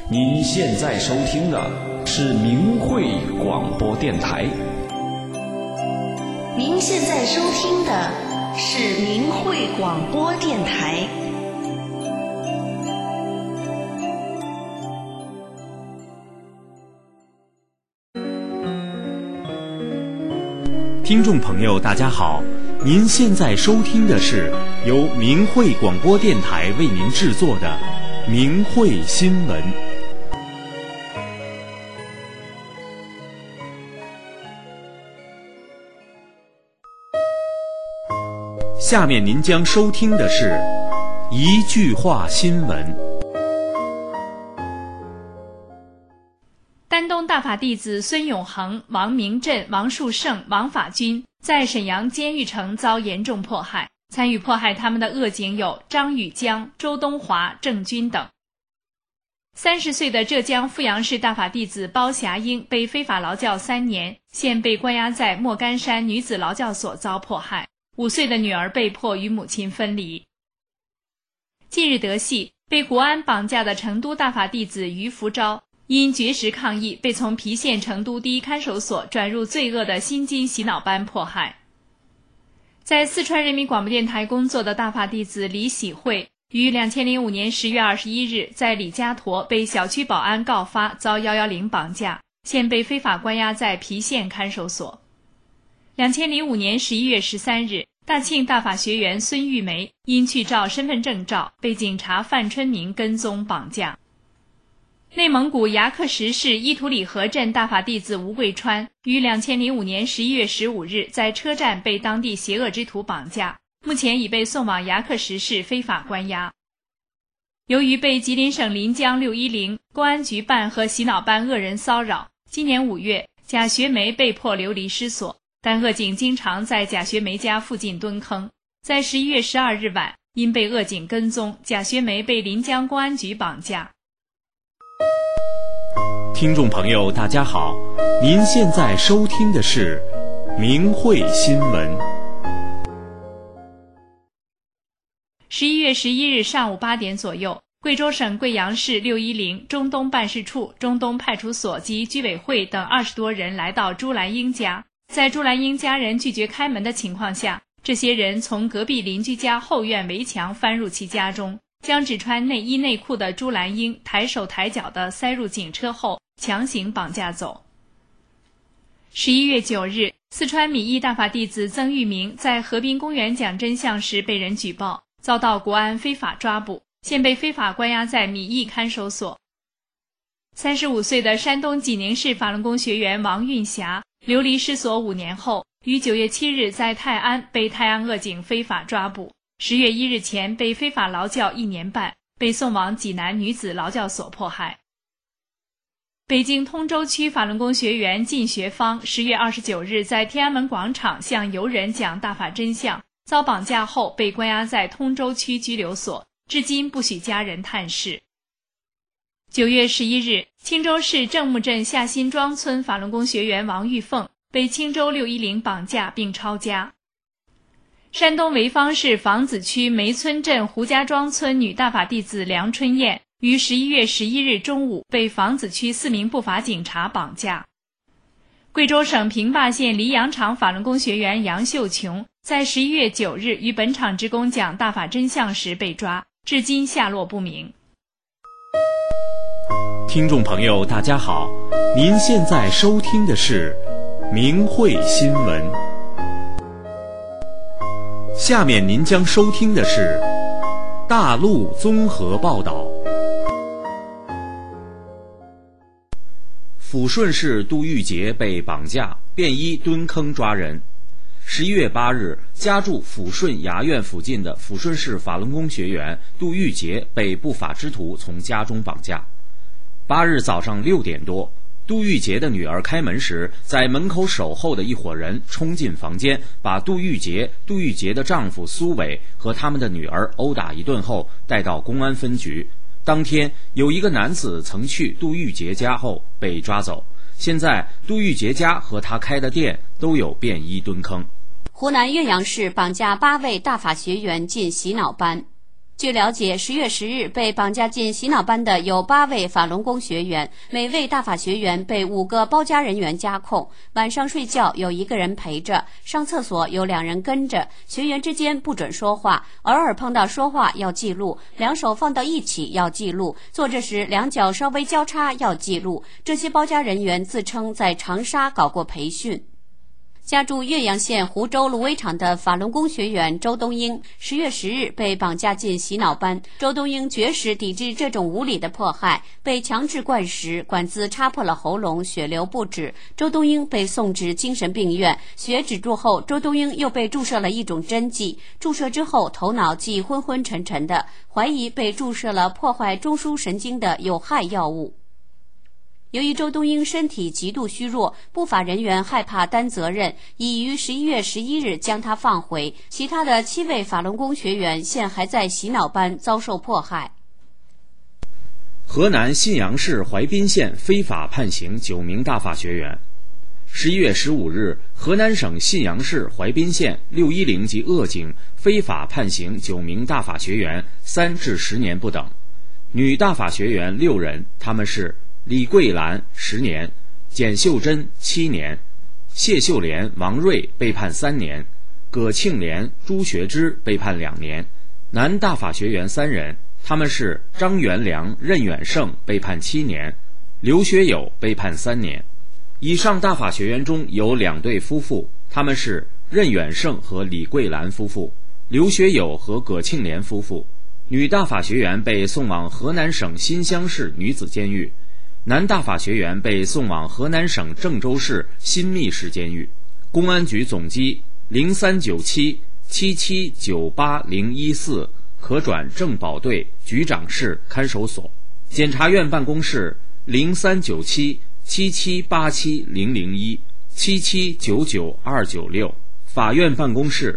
您现在收听的是明慧广播电台。 您现在收听的是明慧广播电台。 听众朋友大家好，您现在收听的是由明慧广播电台为您制作的明慧新闻。下面您将收听的是一句话新闻。 丹东大法弟子孙永恒、王明振、王树胜、王法军在沈阳监狱城遭严重迫害，参与迫害他们的恶警有张宇江、周东华、郑军等。30岁的浙江富阳市大法弟子包霞英被非法劳教3年，现被关押在莫干山女子劳教所遭迫害，5岁的女儿被迫与母亲分离。近日得悉，被国安绑架的成都大法弟子于福昭因绝食抗议，被从郫县成都第一看守所转入罪恶的新津洗脑班迫害。在四川人民广播电台工作的大法弟子李喜慧于2005年10月21日在李家沱被小区保安告发遭110绑架，现被非法关押在郫县看守所。2005年11月13日，大庆大法学员孙玉梅因去照身份证照被警察范春明跟踪绑架。内蒙古牙克什市伊图里河镇大法弟子吴贵川于2005年11月15日在车站被当地邪恶之徒绑架，目前已被送往牙克什市非法关押。由于被吉林省临江610公安局办和洗脑班恶人骚扰，今年5月贾学梅被迫流离失所，但恶警经常在贾学梅家附近蹲坑。在11月12日晚，因被恶警跟踪，贾学梅被临江公安局绑架。 听众朋友大家好，您现在收听的是明慧新闻。 11月11日上午8点左右，贵州省贵阳市610中东办事处、中东派出所及居委会等20多人来到朱兰英家，在朱兰英家人拒绝开门的情况下，这些人从隔壁邻居家后院围墙翻入其家中，将只穿内衣内裤的朱兰英抬手抬脚地塞入警车后强行绑架走。11月9日，四川米易大法弟子曾玉明在河滨公园讲真相时被人举报，遭到国安非法抓捕，现被非法关押在米易看守所。35岁的山东济宁市法轮功学员王运霞流离失所5年后，于9月7日在泰安被泰安恶警非法抓捕，10月1日前被非法劳教1年半，被送往济南女子劳教所迫害。北京通州区法轮功学员靳学芳10月29日在天安门广场向游人讲大法真相，遭绑架后被关押在通州区拘留所，至今不许家人探视。9月11日，青州市正木镇下新庄村法轮功学员王玉凤被青州610绑架并抄家。山东潍坊市房子区梅村镇胡家庄村女大法弟子梁春燕于11月11日中午被房子区4名不法警察绑架。贵州省平坝县黎阳场法轮功学员杨秀琼在11月9日与本场职工讲大法真相时被抓，至今下落不明。 听众朋友大家好，您现在收听的是明慧新闻。下面您将收听的是大陆综合报道。抚顺市杜玉杰被绑架，便衣蹲坑抓人。11月8日，家住抚顺衙院附近的抚顺市法轮功学员杜玉杰被不法之徒从家中绑架。8日早上6点多，杜玉杰的女儿开门时，在门口守候的一伙人冲进房间，把杜玉杰的丈夫苏伟和他们的女儿殴打一顿后带到公安分局。当天有一个男子曾去杜玉杰家后被抓走，现在杜玉杰家和他开的店都有便衣蹲坑。 湖南岳阳市绑架8位大法学员进洗脑班。 据了解，10月10日被绑架进洗脑班的有8位法轮功学员，每位大法学员被5个包夹人员夹控，晚上睡觉有1个人陪着，上厕所有2人跟着，学员之间不准说话，偶尔碰到说话要记录，两手放到一起要记录，坐着时两脚稍微交叉要记录。这些包夹人员自称在长沙搞过培训。家住岳阳县湖州芦苇场的法轮功学员周东英10月10日被绑架进洗脑班。周东英绝食抵制这种无理的迫害，被强制灌食，管子插破了喉咙，血流不止。周东英被送至精神病院，血止住后，周东英又被注射了一种针剂，注射之后头脑既昏昏沉沉的，怀疑被注射了破坏中枢神经的有害药物。由于周东英身体极度虚弱，不法人员害怕担责任，已于11月11日将他放回。其他的7位法轮功学员现还在洗脑班遭受迫害。 河南信阳市淮滨县非法判刑9名大法学员。11月15日，河南省信阳市淮滨县610级鄂警非法判刑9名大法学员3至10年不等。女大法学员6人，他们是李桂兰10年，简秀珍7年，谢秀莲、王瑞被判3年，葛庆莲、朱学之被判2年。男大法学员3人，他们是张元良、任远胜被判7年，刘学友被判3年。以上大法学员中有2对夫妇，他们是任远胜和李桂兰夫妇，刘学友和葛庆莲夫妇。女大法学员被送往河南省新乡市女子监狱，男大法学员被送往河南省郑州市新密市监狱。公安局总机039777980114，可转政保队局长室看守所。检察院办公室039777870017799296。法院办公室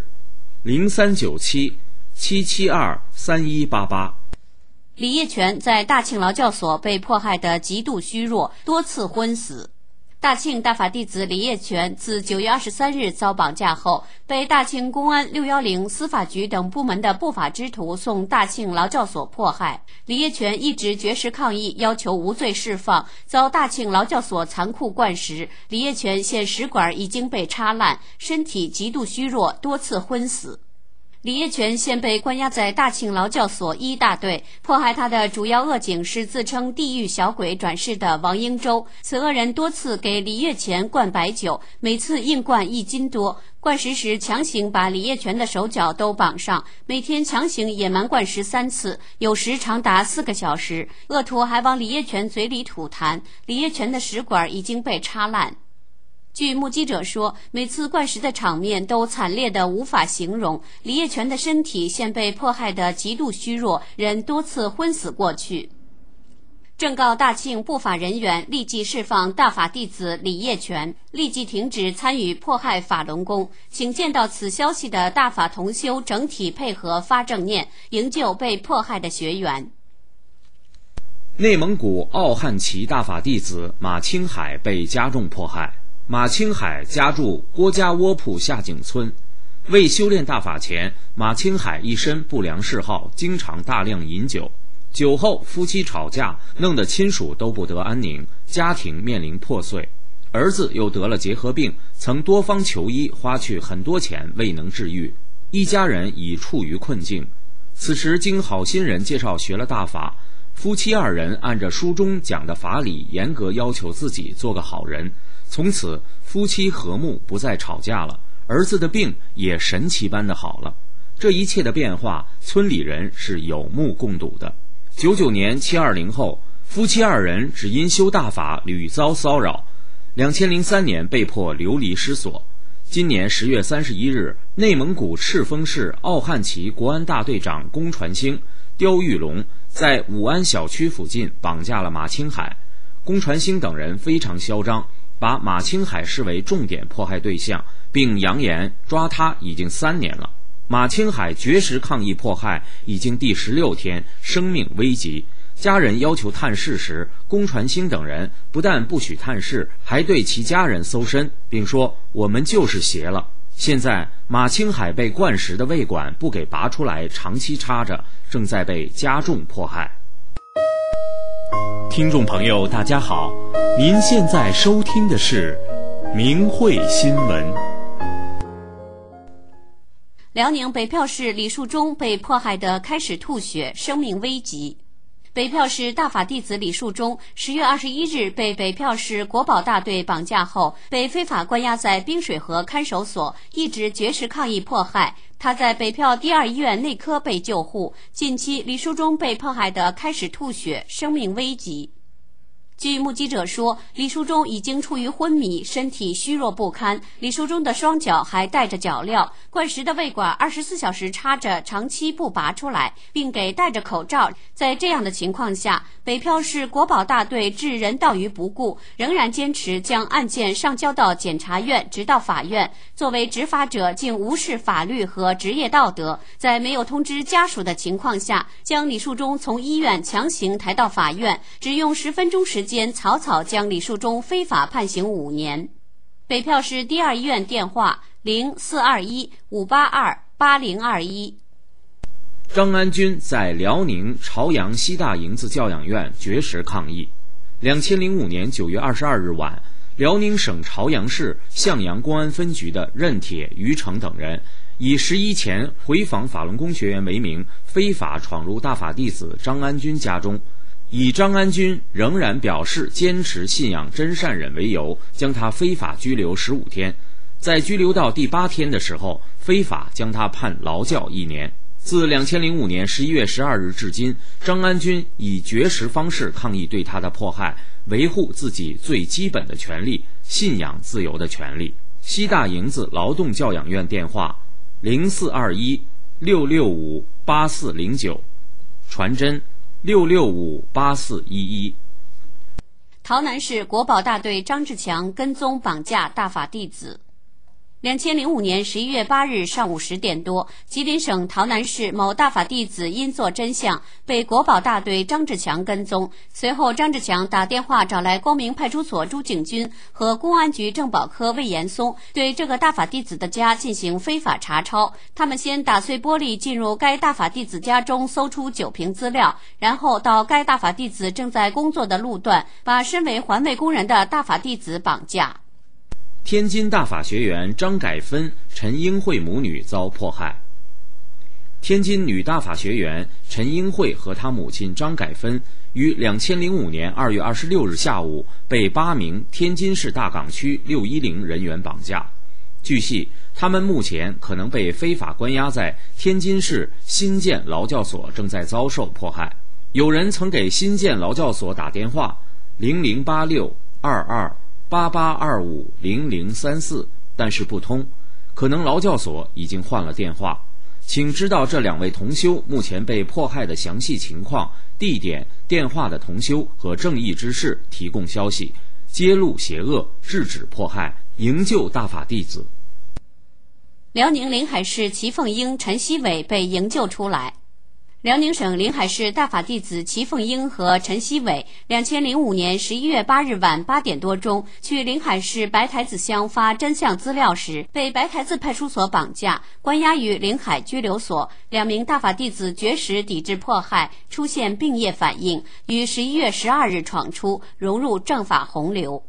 039777723188。 李业全在大庆劳教所被迫害得极度虚弱，多次昏死。大庆大法弟子李业全自9月23日遭绑架后，被大庆公安610司法局等部门的不法之徒送大庆劳教所迫害。李业全一直绝食抗议，要求无罪释放，遭大庆劳教所残酷灌食。李业全现食管已经被插烂，身体极度虚弱，多次昏死。李业全现被关押在大庆劳教所1大队，迫害他的主要恶警是自称地狱小鬼转世的王英洲。此恶人多次给李业全灌白酒，每次硬灌1斤多。灌食时强行把李业全的手脚都绑上，每天强行野蛮灌食3次，有时长达4个小时。恶徒还往李业全嘴里吐痰，李业全的食管已经被插烂。据目击者说，每次灌食的场面都惨烈得无法形容。李业全的身体现被迫害得极度虚弱，人多次昏死过去。正告大庆不法人员立即释放大法弟子李业全，立即停止参与迫害法轮功。请见到此消息的大法同修整体配合发正念，营救被迫害的学员。 内蒙古奥汉旗大法弟子马青海被加重迫害。马青海家住郭家窝铺下井村，为修炼大法前，马青海一身不良嗜好，经常大量饮酒。酒后夫妻吵架，弄得亲属都不得安宁，家庭面临破碎。儿子又得了结核病，曾多方求医，花去很多钱未能治愈，一家人已处于困境。此时经好心人介绍学了大法，夫妻2人按着书中讲的法理，严格要求自己做个好人。从此夫妻和睦，不再吵架了，儿子的病也神奇般的好了。这一切的变化，村里人是有目共睹的。99年720后，夫妻2人只因修大法屡遭骚扰，2003年被迫流离失所。今年10月31日，内蒙古赤峰市奥汉旗国安大队长龚传兴、刁玉龙在武安小区附近绑架了马青海。龚传兴等人非常嚣张，把马青海视为重点迫害对象，并扬言抓他已经3年了。马青海绝食抗议迫害已经第16天，生命危急。家人要求探视时，龚传兴等人不但不许探视，还对其家人搜身，并说我们就是邪了。 现在马青海被灌食的胃管不给拔出来，长期插着，正在被加重迫害。 听众朋友大家好，您现在收听的是明慧新闻。 辽宁北票市李树忠被迫害的开始吐血，生命危急。北票市大法弟子李树忠10月21日被北票市国保大队绑架后，被非法关押在冰水河看守所，一直绝食抗议迫害。他在北票第2医院内科被救护。近期李树忠被迫害的开始吐血，生命危急。据目击者说，李树忠已经处于昏迷，身体虚弱不堪。李树忠的双脚还带着脚镣，灌食的胃管24小时插着，长期不拔出来，并给戴着口罩。在这样的情况下，北票市国保大队置人道于不顾，仍然坚持将案件上交到检察院，直到法院。作为执法者，竟无视法律和职业道德，在没有通知家属的情况下，将李树忠从医院强行抬到法院，只用10分钟时间草草将李树忠非法判刑5年。北票市第2医院电话0421-582-8021。 张安军在辽宁朝阳西大营子教养院绝食抗议。2005年9月22日晚，辽宁省朝阳市向阳公安分局的任铁、于成等人以11前回访法轮功学员为名，非法闯入大法弟子张安军家中，以张安军仍然表示坚持信仰真善忍为由，将他非法拘留15天。在拘留到第8天的时候，非法将他判劳教1年。自2005年11月12日至今，张安军以绝食方式抗议对他的迫害，维护自己最基本的权利——信仰自由的权利。西大营子劳动教养院电话0421-665-8409，传真665-8411。 洮南市国保大队张志强跟踪绑架大法弟子。2005年11月8日上午10点多，吉林省洮南市某大法弟子因作真相被国保大队张志强跟踪。随后张志强打电话找来光明派出所朱景军和公安局政保科魏延松，对这个大法弟子的家进行非法查抄。他们先打碎玻璃进入该大法弟子家中，搜出9瓶资料，然后到该大法弟子正在工作的路段，把身为环卫工人的大法弟子绑架。 天津大法学员张改芬、陈英慧母女遭迫害。天津女大法学员陈英慧和她母亲张改芬于2005年2月26日下午被8名天津市大港区610人员绑架。据悉，他们目前可能被非法关押在天津市新建劳教所，正在遭受迫害。有人曾给新建劳教所打电话00862288250034，但是不通，可能劳教所已经换了电话。请知道这2位同修目前被迫害的详细情况、地点、电话的同修和正义之士提供消息，揭露邪恶，制止迫害，营救大法弟子。 辽宁临海市祁凤英、陈希伟被营救出来。辽宁省临海市大法弟子祁凤英和陈希伟2005年11月8日晚8点多钟去临海市白台子乡发真相资料时，被白台子派出所绑架，关押于临海拘留所。2名大法弟子绝食抵制迫害，出现病液反应，于11月12日闯出，融入正法洪流。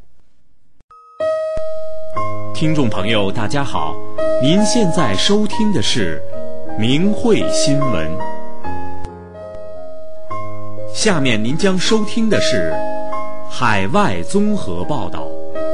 听众朋友大家好，您现在收听的是明慧新闻。下面您将收听的是海外综合报道。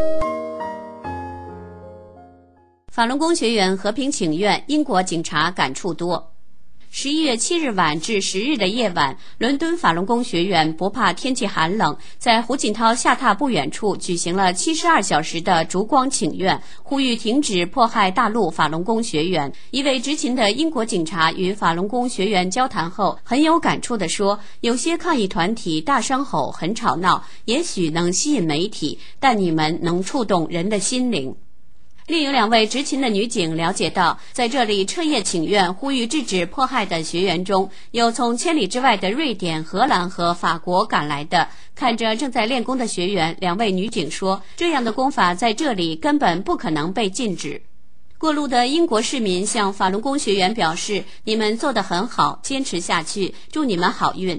法轮功学员和平请愿，英国警察感触多。11月7日晚至10日的夜晚，伦敦法轮功学员不怕天气寒冷，在胡锦涛下榻不远处举行了72小时的烛光请愿，呼吁停止迫害大陆法轮功学员。一位执勤的英国警察与法轮功学员交谈后，很有感触地说，有些抗议团体大声吼，很吵闹，也许能吸引媒体，但你们能触动人的心灵。另有2位执勤的女警了解到，在这里彻夜请愿呼吁制止迫害的学员中，有从千里之外的瑞典、荷兰和法国赶来的。看着正在练功的学员，2位女警说，这样的功法在这里根本不可能被禁止。 过路的英国市民向法轮功学员表示，你们做得很好，坚持下去，祝你们好运。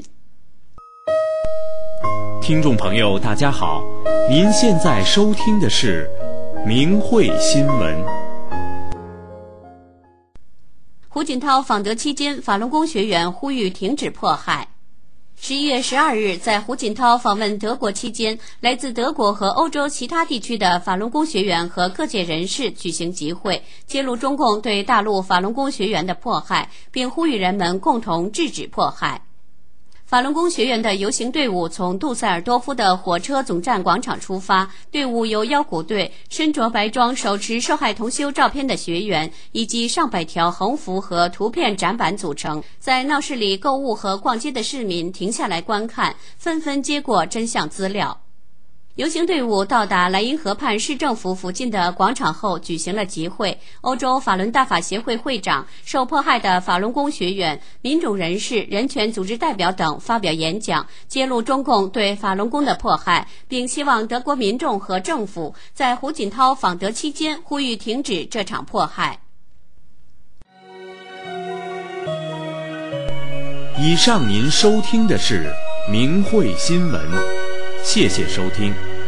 听众朋友大家好，您现在收听的是明慧新闻。 胡锦涛访德期间，法轮功学员呼吁停止迫害。11月12日，在胡锦涛访问德国期间，来自德国和欧洲其他地区的法轮功学员和各界人士举行集会，揭露中共对大陆法轮功学员的迫害，并呼吁人们共同制止迫害。法轮功学员的游行队伍从杜塞尔多夫的火车总站广场出发，队伍由腰鼓队、身着白装、手持受害同修照片的学员以及上百条横幅和图片展板组成。在闹市里购物和逛街的市民停下来观看，纷纷接过真相资料。游行队伍到达莱茵河畔市政府附近的广场后举行了集会。欧洲法轮大法协会会长、受迫害的法轮功学员、民主人士、人权组织代表等发表演讲，揭露中共对法轮功的迫害，并希望德国民众和政府在胡锦涛访德期间呼吁停止这场迫害。 以上您收听的是明慧新闻，谢谢收听。